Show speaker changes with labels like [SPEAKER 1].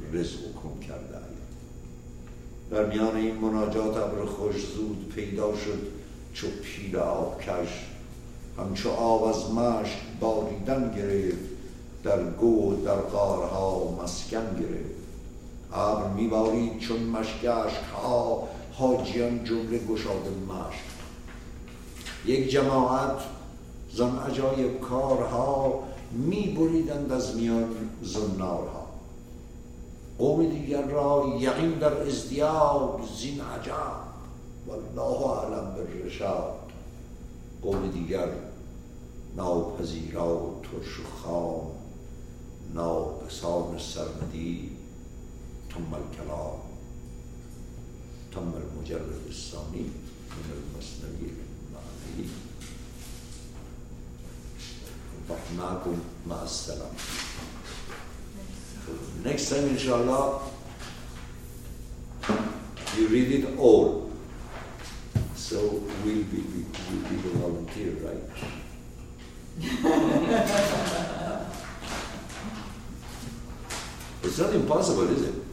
[SPEAKER 1] رزقکم کرده. در میان این مناجات ابر خوش زود پیدا شد چو پیر آبکش، همچو آب از مشک باریدن گرفت، در گو در غارها مسکن گرفت. ابر میبارید چون مشک اشکها، حاجیان جمله گشاده مشک. یک جماعت زان عجایب کارها، میبریدند از میان زنارها. قوم دیگر را یقین در ازدیاد زین عجب، والله اعلم بالرشاد. قوم دیگر ناپذیرا و ترش و خام، ناقصان سرمدی تم الکلام. تم المجرد الثانی من المثنوی المعنی. رحمكم مع السلام. Next time, inshallah, you read it all. So we'll be the volunteer, right? It's not impossible, is it?